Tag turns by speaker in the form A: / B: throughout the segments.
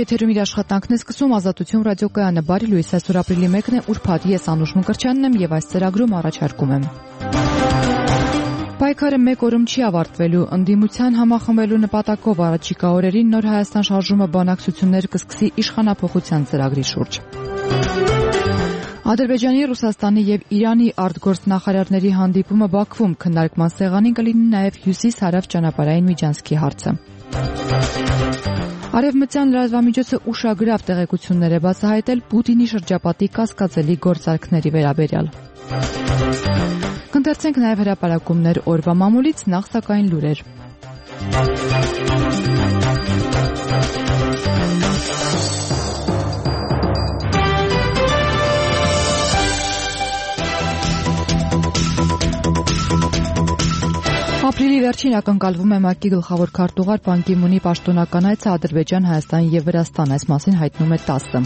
A: Եթերում իր աշխատանքն է սկսում Ազատություն ռադիոկայանը։ Բարի լույս, այսօր ապրիլի 1-ն է, ուրբաթ, ես Անուշ Մկրտչյանն եմ եւ այս ծրագրում առաջարկում եմ։ Պայքարը մեկ օրում չի ավարտվելու, ընդդիմության համախմբելու նպատակով առաջիկա օրերին Նոր Հայաստան շարժումը բանակցություններ կսկսի իշխանափոխության ծրագրի շուրջ։ Ադրբեջանի, Ռուսաստանի եւ Իրանի արտգործնախարարների հանդիպումը Բաքվում քննարկման սեղանին կլինի նաեւ հյուսիս-հարավ ճանապարհային միջանցքի հարցը։ Արևմտյան լրատվամիջոցը ուշագրավ տեղեկություններ է բացահայտել Պուտինի շրջապատի կասկածելի գործարքների վերաբերյալ։ Կընթերցենք նաև հրապարակումներ օրվա մամուլից, նախ սակայն լուրեր։ Ապրիլի վերջին ակնկալվում է ՄԱԿ-ի գլխավոր քարտուղար Պան Գի Մունի պաշտոնական այցը Ադրբեջան, Հայաստան եւ Վրաստան, այս մասին հայտնում է ՏԱՍՍ-ը։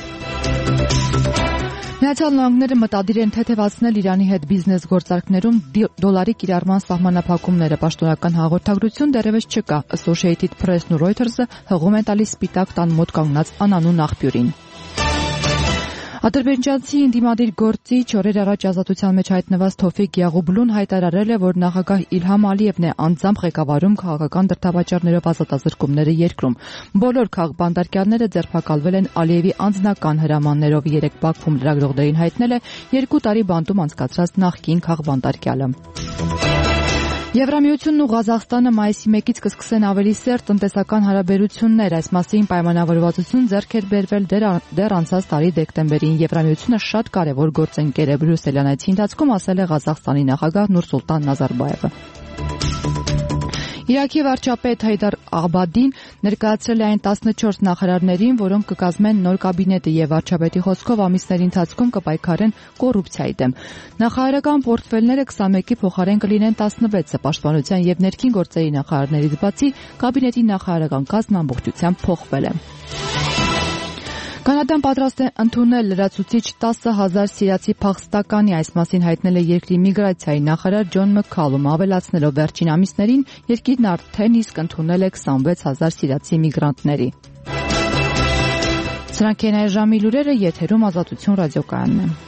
A: Միացյալ Նահանգները մտադիր են թեթևացնել Իրանի հետ բիզնես գործարքներում դոլարի կիրառման սահմանափակումները, պաշտոնական հաղորդագրություն դեռևս չկա, Associated Press-ն ու Reuters-ը հղում են տալիս Սպիտակ տան մոտ կանգնած անանուն աղբյուրին։ Ադրբեջանցի ընդդիմադիր գործիչ օրեր առաջ ազատության մեջ հայտնված Թոֆիկ Յաղուբլուն հայտարարել է, որ նախագահ Իլհամ Ալիևն է անձամբ ղեկավարում քաղաքական դրդավաճառներով ազատազրկումները երկրում։ Բոլոր քաղբանդարկյալները ձերբակալվել են Ալիևի անձնական հրամաններով, 3 Բաքվում լրագրողներին հայտնել է 2 տարի բանտում անցկացրած նախկին քաղբանդարկյալը։ Եվրամիությունն ու Ղազախստանը մայիսի 1-ից կսկսեն ավելի սերտ տնտեսական հարաբերություններ, այս մասին պայմանավորվածություն ձեռք էր բերվել դեռ անցած տարի դեկտեմբերին։ Եվրամիությունը շատ կարևոր գործընկեր է, Բրյուսելյան այցի ընթացքում ասել է Ղազախստանի նախագահ Նուրսուլտան Նազարբաևը։ Իրաքի վարչապետ Հայդար Աղբադին ներկայացրել է այն 14 նախարարներին, որոնք կկազմեն նոր կաբինետը եւ վարչապետի խոսքով ամիսների ընթացքում կպայքարեն կոռուպցիայի դեմ։ Նախարարական պորտֆելները 21-ի փոխարեն կլինեն 16-ը, պաշտպանության եւ ներքին գործերի նախարարներից բացի կաբինետի նախարարական կազմն ամբողջությամբ փոխվել է։ Կանադան պատրաստ է ընդունել լրացուցիչ 10,000 սիրիացի փախստականի, այս մասին հայտնել է երկրի միգրացիայի նախարար Ջոն Մքքալումը, ավելացնելով վերջին ամիսներին երկիրն արդեն իսկ ընդունել է 26,000 սիրիացի միգրանտների։ Սրանք են այս ժամի լուրերը, եթերում Ազատություն ռադիոկայանն է։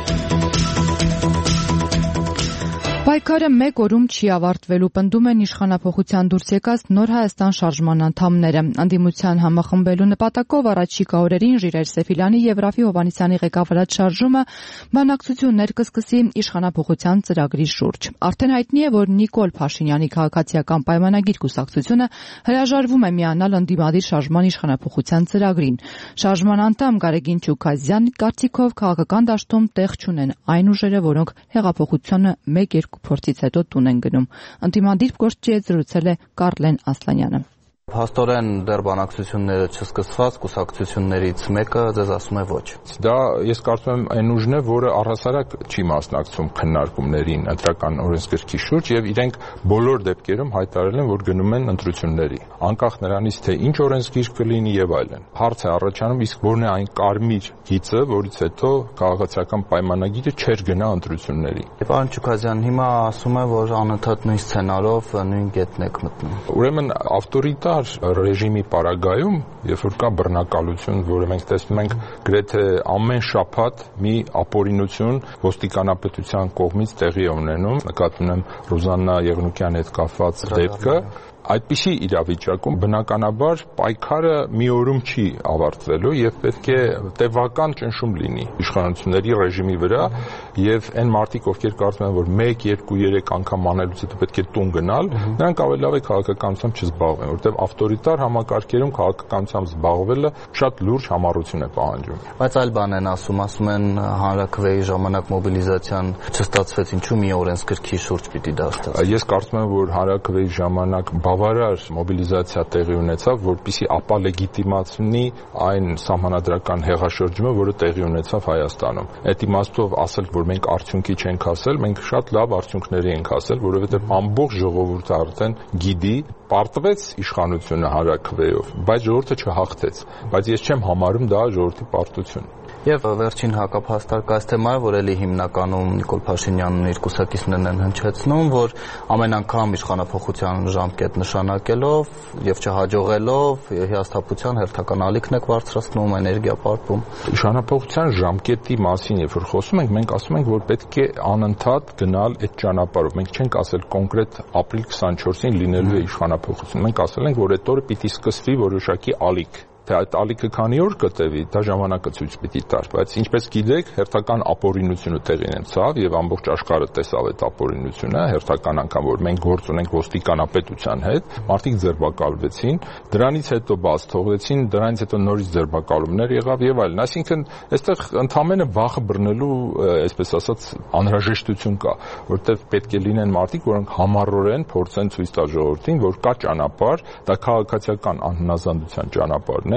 A: Պայքարը մեկ օրում չի ավարտվելու, պնդում են իշխանափոխության դուրս եկած Նոր Հայաստան շարժման անդամները։ Ընդդիմության համախմբելու նպատակով առաջիկա օրերին Ժիրայր Սեֆիլյանի եւ Ռաֆի Հովհաննիսյանի ղեկավարած շարժումը բանակցություններ կսկսի իշխանափոխության ծրագրի շուրջ։ Արդեն հայտնի է, որ Նիկոլ Փաշինյանի քաղաքացիական պայմանագիր կուսակցությունը հրաժարվում է միանալ ընդդիմադիր շարժման իշխանափոխության ծրագրին։ Շարժման անդամ Գարեգին Չուքազյանի կարծիքով քաղաքական դաշտում տեղ չունեն այն ուժերը, որոնք հեղափոխությունը 1-2 փորձից հետո տուն են գնում։ Ընդդիմադիր գործչի հետ զրուցել է Կարլեն Ասլանյանը։
B: Փաստորեն դեռ բանակցությունները չսկսված, կուսակցություններից մեկը ձեզ ասում է ոչ։
C: Դա ես կարծում եմ այն ուժն է, որը առհասարակ չի մասնակցում քննարկումներին ընտրական օրենսգրքի շուրջ եւ իրենք բոլոր դեպքերում հայտարարել են, որ գնում են ընտրությունների, անկախ նրանից թե ինչ օրենսգիրք կլինի եւ այլն։ Հարց է առաջանում, իսկ որն է այն կարմիր գիծը, որից հետո քաղաքացիական պայմանագիրը չէր գնա ընտրությունների։
B: Պարոն Չուքազյան, հիմա ասում է, որ անընդհատ նույն սցենարով նույն կետն եք մտնում։
C: Ուրեմն ավտորիտար ռեժիմի պարագայում, երբ որ կա բռնակալություն, որը մենք տեսնում ենք գրեթե ամեն շաբաթ մի ապօրինություն ոստիկանապետության կողմից տեղի է ունենում, նկատի ունեմ Ռուզաննա Եղնուկյանի հետ կապված դեպքը, այդպիսի իրավիճակում բնականաբար պայքարը մի օրում չի ավարտվելու եւ պետք է տևական ճնշում լինի իշխանությունների ռեժիմի վրա եւ այն մարդիկ, ովքեր կարծում են, որ 1, 2, 3 անգամ անելուց հետո պետք է տուն գնալ, նրանք ավելի լավ է քաղաքականությամբ չզբաղվեն, որտեղ ավտորիտար համակարգերում քաղաքականությամբ զբաղվելը շատ լուրջ համառություն է պահանջում։
B: Բայց այլ բան են ասում են հանրաքվեի ժամանակ մոբիլիզացիան չստացվեց, ինչու մի օրենսգրքի շուրջ պիտի դա ստացվի։
C: Ես կարծում եմ, որ հանրաքվեի ժամանակ բավարար մոբիլիզացիա տեղի ունեցավ, որպեսզի ապալեգիտիմացնի այն սահմանադրական հեղաշրջումը, որը տեղի ունեցավ Հայաստանում։ Այդ իմաստով ասել, որ մենք արդյունքի չենք հասել, մենք շատ լավ արդյունքների ենք հասել, որովհետև ամբողջ ժողովուրդը արդեն գիտի, պարտվեց իշխանությունը հանրաքվեով, բայց ժողովուրդը չհաղթեց։ Բայց ես չեմ համարում դա ժողովրդի պարտություն։
B: Եվ վերջին հակափաստարկը այս թեմա է, որ էլի հիմնականում Նիկոլ Փաշինյանն իր կուսակիցներն են հնչեցնում, որ ամեն անգամ իշխանափոխության ժամկետ նշանակելով եւ չհաջողելով հիասթափության հերթական ալիքն եք բարձրացնում, էներգիա պարփում։
C: Իշխանափոխության ժամկետի մասին երբ որ խոսում ենք, մենք ասում ենք, որ պետք է անընդհատ գնալ այդ ճանապարհով։ Մենք չենք ասել կոնկրետ ապրիլ 24-ին լինելու է իշխանափոխություն։ Մենք ասել ենք, որ այդ օրը պիտի սկսվի որոշակի ալիք։ Թե այդ ալիքը քանի օր կտևի, դա ժամանակը ցույց պիտի տար, բայց ինչպես գիտեք, հերթական ապօրինությունը տեղի ունեցավ եւ ամբողջ աշխարհը տեսավ այդ ապօրինությունը, հերթական անգամ որ մենք գործ ունենք ոստիկանապետության հետ, մարդիկ ձերբակալվեցին, դրանից հետո բաց թողեցին, դրանից հետո նորից ձերբակալումներ եղավ եւ այլն, այսինքն այստեղ ընդհանրապես վախը բռնելու, այսպես ասած, անհրաժեշտություն կա, որտեղ պետք է լինեն մարդիկ, որոնք համառորեն փորձեն ցույց տալ ժողովրդին, որ կա ճանապարհ, դա քաղաքացիական անհնազանդության ճանապարհն է։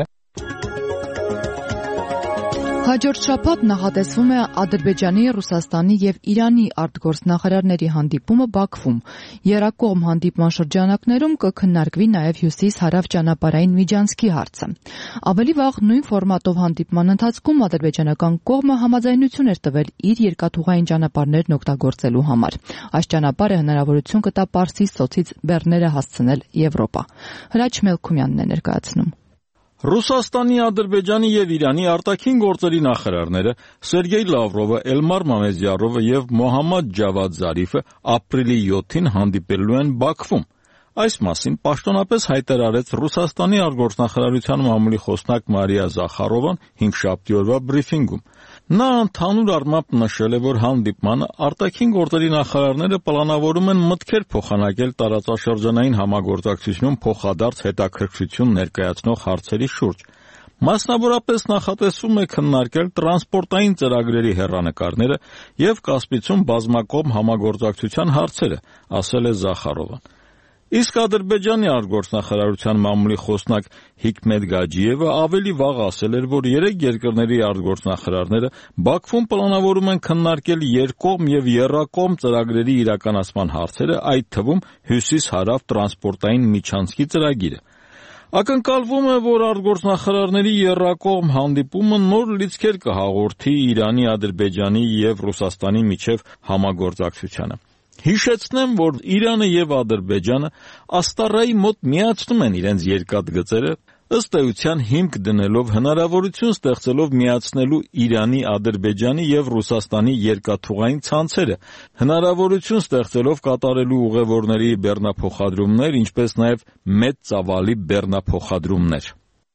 A: Հաջորդ շաբաթ նախատեսվում է Ադրբեջանի, Ռուսաստանի եւ Իրանի արտգործնախարարների հանդիպումը Բաքվում։ Եռակողմ հանդիպման շրջանակներում կքննարկվի նաեւ հյուսիս-հարավ ճանապարհային միջանցքի հարցը։ Ավելի վաղ նույն ֆորմատով հանդիպման ընթացքում ադրբեջանական կողմը համաձայնություն էր տվել իր երկաթուղային ճանապարհներն օգտագործելու համար։ Այս ճանապարհը հնարավորություն կտա Պարսից ծոցից բեռները հասցնել Եվրոպա։ Հրաչ Մելքումյանն է ներկայացնում։
D: Ռուսաստանի, Ադրբեջանի եւ Իրանի արտաքին գործերի նախարարները Սերգեյ Լավրովը, Էլմար Մամեդյարովը եւ Մոհամմադ Ջավադ Զարիֆը ապրիլի 7-ին հանդիպելու են Բաքվում։ Այս մասին պաշտոնապես հայտարարեց Ռուսաստանի արտգործնախարարության մամուլի խոսնակ Մարիա Զախարովան 5-շաբթի օրվա բրիֆինգում։ Նա ընդհանուր առմամբ նշել է, որ հանդիպմանը արտաքին գործերի նախարարները պլանավորում են մտքեր փոխանակել տարածաշրջանային համագործակցությունում փոխադարձ հետաքրքրություն ներկայացնող հարցերի շուրջ։ Մասնավորապես նախատեսվում է քննարկել տրանսպորտային ծրագրերի հեռանկարները եւ Կասպիցում բազմակողմ համագործակցության հարցերը, ասել է Զախարովան։ Իսկ Ադրբեջանի արտգործնախարարության մամուլի խոսնակ Հիկմետ Գաջիևը ավելի վաղ ասել էր, որ երեք երկրների արտգործնախարարները Բաքվում պլանավորում են քննարկել երկկողմ եւ եռակողմ ծրագրերի իրականացման հարցերը, այդ թվում հյուսիս-հարավ տրանսպորտային միջանցքի ծրագիրը։ Ակնկալվում է, որ արտգործնախարարների եռակողմ հանդիպումը նոր լիցքեր կհաղորդի Իրանի, Ադրբեջանի եւ Ռուսաստանի միջև համագործակցությանը։ Հիշեցնեմ, որ Իրանը եւ Ադրբեջանը Աստառայի մոտ միացնում են իրենց երկաթգծերը, ըստ էության հիմք դնելով հնարավորություն ստեղծելով միացնելու Իրանի, Ադրբեջանի եւ Ռուսաստանի երկաթուղային ցանցերը, հնարավորություն ստեղծելով կատարելու ուղևորների բեռնափոխադրումներ, ինչպես նաեւ մեծ ծավալի բեռնափոխադրումներ։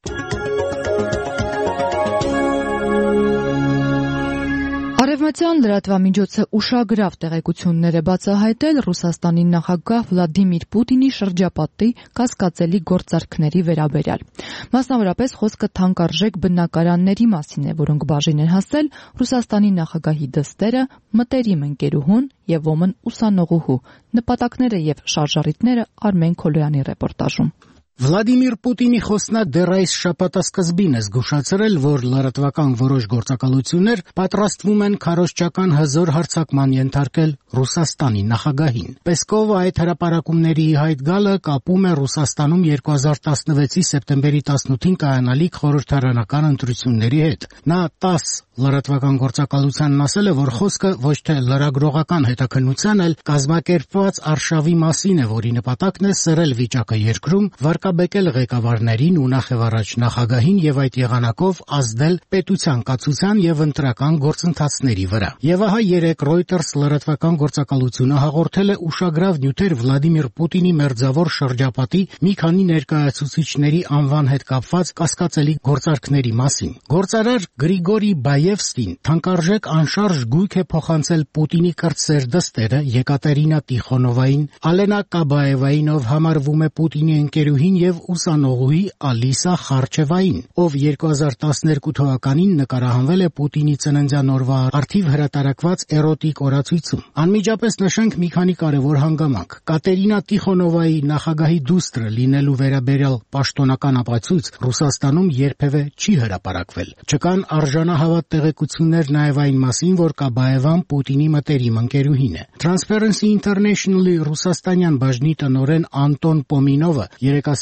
A: Արևմտյան լրատվամիջոցը ուշագրավ տեղեկություններ է բացահայտել Ռուսաստանի նախագահ Վլադիմիր Պուտինի շրջապատի կասկածելի գործարքների վերաբերյալ։ Մասնավորապես խոսքը թանկարժեք բնակարանների մասին է, որոնք բաժին են հասել Ռուսաստանի նախագահի դստերը, մտերիմ ընկերուհուն եւ ոմն ուսանողուհու։ Նպատակները եւ շարժառիթները Արմեն Քոլոյանի ռեպորտաժում։
E: Վլադիմիր Պուտինի խոսնակ դեռ այս շաբաթասկզբին է զգուշացրել, որ լրատվական որոշ գործակալություններ պատրաստվում են քարոզչական հզոր հարձակման ենթարկել Ռուսաստանի նախագահին։ Պեսկովը այդ հրապարակումների հայտ գալը կապում է Ռուսաստանում 2016-ի սեպտեմբերի 18-ին կայանալիք խորհրդարանական ընտրությունների հետ։ Նա 10 լրատվական գործակալությանն ասել է, որ խոսքը ոչ թե լրագրողական հետաքննության, այլ կազմակերպված արշավի մասին է, որի նպատակն է սրել վիճակը երկրում, վարկաբեկել ղեկավարներին ու նախևառաջ նախագահին եւ այդ եղանակով ազդել պետության կացության եւ ընտրական գործընթացների վրա։ Եվ ահա երեկ Reuters լրատվական գործակալությունը հաղորդել է ուշագրավ նյութեր Վլադիմիր Պուտինի մերձավոր շրջապատի մի քանի ներկայացուցիչների անվան հետ կապված կասկածելի գործարքների մասին։ Գործարար Գրիգորի Բայևստին թանկարժեք անշարժ գույք է փոխանցել Պուտինի կրտսեր դստերը Եկատերինա Տիխոնովային, Ալենա Կաբաևային, ով համարվում է Պուտինի ընկերուհին եւ ուսանողուհի Ալիսա Խարչևային, ով 2012 թվականին նկարահանվել է Պուտինի ծննդյան օրվա առթիվ հրատարակված էրոտիկ օրացույցում։ Անմիջապես նշենք մի քանի կարևոր հանգամանք։ Կատերինա Տիխոնովայի նախագահի դուստրը լինելու վերաբերյալ պաշտոնական ապացույց Ռուսաստանում երբևէ չի հրապարակվել։ Չկան արժանահավատ տեղեկություններ նաև այն մասին, որ Կաբաևան Պուտինի մտերիմ ընկերուհին է։ Transparency International-ի ռուսաստանյան բաժնի տնօրեն Անտոն Պոմինովը երեկ ասել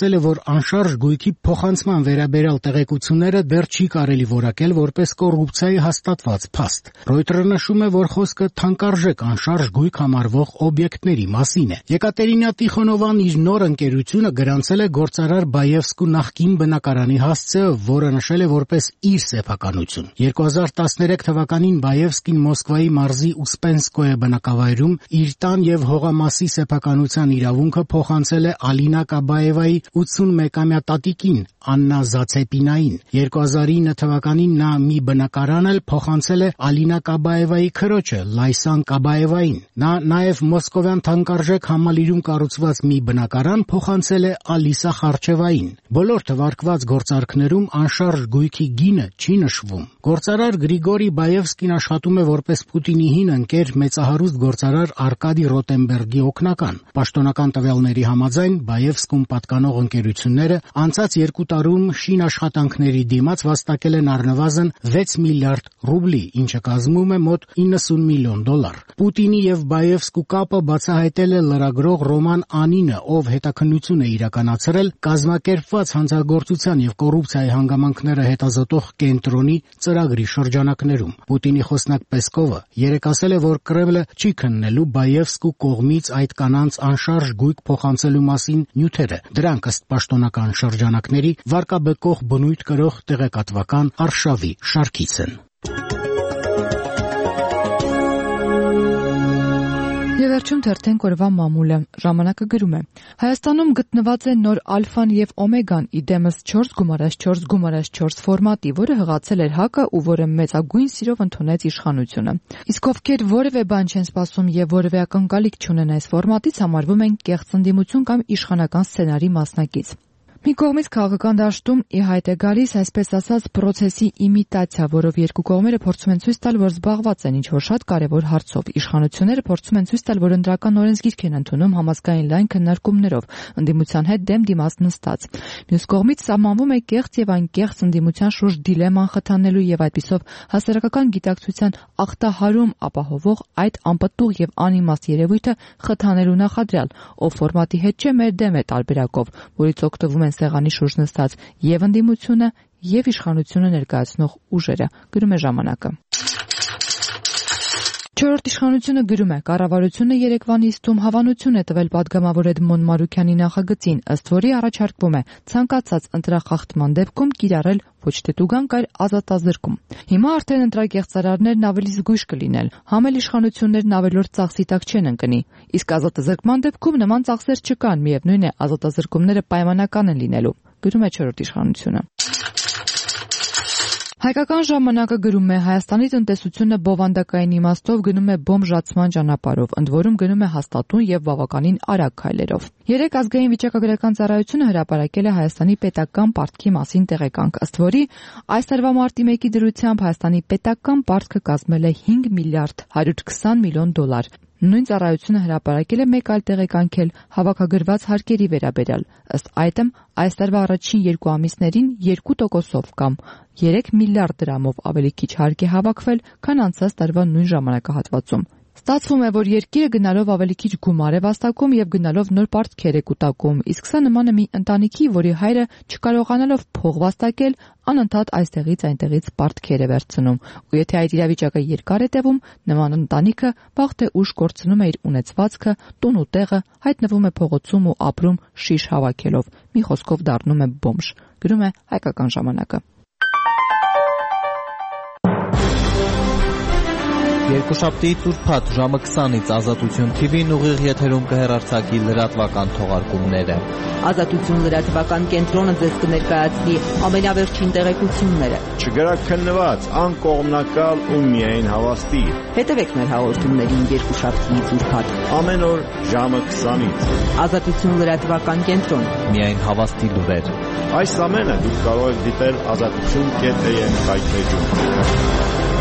E: ասել է, որ անշարժ գույքի փոխանցման վերաբերյալ տեղեկությունները դեռ չի կարելի որակել որպես կոռուպցիայի հաստատված փաստ։ Reuters-ը նշում է, որ խոսքը թանկարժեք անշարժ գույք համարվող օբյեկտների մասին է։ Եկատերինա Տիխոնովան իր նոր ընկերությունը գրանցել է գործարար Բայևսկու նախկին բնակարանի հասցեը, որը նշել է որպես իր սեփականություն։ 2013 թվականին Բայևսկին Մոսկվայի մարզի Ուսպենսկոյե բնակավայրում իր տան եւ հողամասի սեփականության իրավունքը փոխանցել է Ալինա Կաբաևայի 81-ամյա տատիկին Աննա Զացեպինային։ 2009 թվականին նա մի բնակարան էլ փոխանցել է Ալինա Կաբաևայի քրոջը Լայսան Կաբաևային։ Նա նաև մոսկովյան թանկարժեք համալիրում կառուցված մի բնակարան փոխանցել է Ալիսա Խարչևային։ Բոլոր թվարկված գործարքներում անշարժ գույքի գինը չի նշվում։ Գործարար Գրիգորի Բայևսկին աշխատում է որպես Պուտինի հին ընկեր մեծահարուստ գործարար Արկադի Ռոտենբերգի օգնական։ Պաշտոնական տվյալների համաձայն Բայևսկուն պատկանող ընկերությունները անցած 2 տարում շին աշխատանքների դիմաց վաստակել են առնվազն 6 միլիարդ ռուբլի, ինչը կազմում է մոտ 90 միլիոն դոլար։ Պուտինի եւ Բայևսկու կապը բացահայտել է լրագրող Ռոման Անինը, ով հետաքննություն է իրականացրել կազմակերպված հանցագործության եւ կոռուպցիայի հանգամանքները հետազոտող կենտրոնի ծրագրի շրջանակներում։ Պուտինի խոսնակ Պեսկովը երեկ ասել է, որ Կրեմլը չի քննելու Բայևսկու կողմից այդ կանանց անշարժ գույք փոխանցելու մասին նյութերը։ Դրանք ըստ պաշտոնական շրջանակների վարկաբեկող բնույթ կրող տեղեկատվական արշավի շարքից են։
A: Եվ վերջում թերթենք օրվա մամուլը։ Ժամանակը գրում է. Հայաստանում գտնված է նոր ալֆան եւ օմեգան իդեմս 4x4x4 ֆորմատի, որը հղացել էր ՀԱԿ-ը ու որը մեծագույն սիրով ընդունեց իշխանությունը։ Իսկ ովքեր որևէ բան չեն սպասում եւ որևէ ակնկալիք չունեն այս ֆորմատից, համարվում են կեղծ ընդդիմություն կամ իշխանական սցենարի մասնակից։ Մի կողմից քաղաքական դաշտում ի հայտ է գալիս այսպես ասած պրոցեսի իմիտացիա, որով երկու կողմերը փորձում են ցույց տալ, որ զբաղված են ինչ-որ շատ կարևոր հարցով։ Իշխանությունները փորձում են ցույց տալ, որ ընդրական օրենսգիրք են ընդունում համազգային լայն քննարկումներով, ընդդիմության հետ դեմ դիմաց նստած։ Մյուս կողմից սահմանվում է կեղծ եւ անկեղծ ընդդիմության շուրջ դիլեման խթանելու եւ այդպիսով հասարակական գիտակցության ախտահարում ապահովող այդ անպտուղ եւ անիմաստ երևույթը խթանելու նախադրյալ, ով ֆորմատի հետ չէ, մեր դեմ է տարբերակով, որից օգտվում են սեղանի շուրջ նստած եւ ընդդիմությունը եւ իշխանությունը ներկայացնող ուժերը, գրում է ժամանակը։ Չորրորդ իշխանությունը գրում է. կառավարությունը երեկվա նիստում հավանություն է տվել պատգամավոր Էդմոն Մարուքյանի նախագծին, ըստ որի առաջարկվում է ցանկացած ընտրախախտման դեպքում կիրառել ոչ թե տուգանք, այլ ազատազրկում։ Հիմա արդեն ընտրագեղծարարներն ավելի զգույշ կլինեն, համ էլ իշխանություններն ավելորդ ծախսի տակ չեն ընկնի, իսկ ազատազրկման դեպքում նման ծախսեր չկան, միևնույն է ազատազրկումները պայմանական են լինելու, գրում է չորրորդ իշխանությունը։ Հայկական ժամանակը գրում է. Հայաստանի տնտեսությունը բովանդակային իմաստով գնում է բոմժացման ճանապարհով, ընդ որում գնում է հաստատուն եւ բավականին արագ քայլերով։ Երեք ազգային վիճակագրական ծառայությունը հրապարակել է Հայաստանի պետական պարտքի մասին տեղեկանք, ըստ որի այս տարվա մարտի 1-ի դրությամբ Հայաստանի պետական պարտքը կազմել է 5 միլիարդ 120 միլիոն դոլար։ Նույն ծառայությունը հրապարակել է մեկ այլ տեղեկանք էլ հավաքագրված հարկերի վերաբերյալ։ Ըստ այդմ, այս տարվա առաջին 2 ամիսներին 2%-ով կամ 3 միլիարդ դրամով ավելի քիչ հարկ է հավաքվել, քան անցած տարվա նույն ժամանակահատվածում։ Ստացվում է, որ երկիրը գնալով ավելի քիչ գումար է վաստակում եւ գնալով նոր պարտքեր է կուտակում, իսկ սա նման է մի ընտանիքի, որի հայրը չկարողանալով փող վաստակել, անընդհատ այստեղից այնտեղից պարտքեր է վերցնում, ու եթե այդ իրավիճակը երկար է տևում, նման ընտանիքը վաղ թե ուշ կորցնում է իր ունեցվածքը, տուն ու տեղը, հայտնվում է փողոցում ու ապրում շիշ հավաքելով, մի խոսքով դառնում է բոմժ, գրում է Հայկական ժամանակը։
B: Երկուշաբթիից ուրբաթ ժամը 20-ից Ազատություն TV-ն ուղիղ եթերում կհեռարձակի լրատվական թողարկումները։
F: Ազատություն լրատվական կենտրոնը ձեզ կներկայացնի ամենավերջին տեղեկությունները։
G: Չգրաքննված, անկողմնակալ ու միայն հավաստի։
F: Հետևեք մեր հաղորդումներին երկուշաբթիից ուրբաթ
G: Ամեն օր ժամը 20-ից։
F: Ազատություն լրատվական կենտրոն։
B: Միայն հավաստի լուրեր։
G: Այս ամենը դուք կարող եք դիտել azatutun.am հայտնեջում։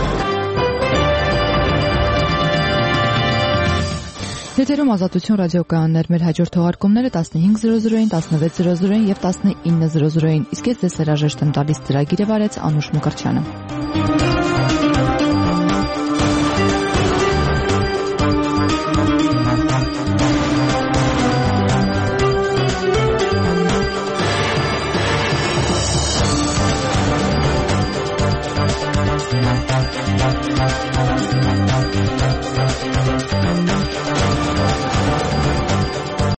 A: Եթերում Ազատություն ռադիոկայաններ, մեր հաջորդ թողարկումները 15:00-ին, 16:00-ին եւ 19:00-ին, իսկ ես ձեզ հրաժեշտ եմ տալիս ծրագիրը վարեց Անուշ Մկրտչյանը։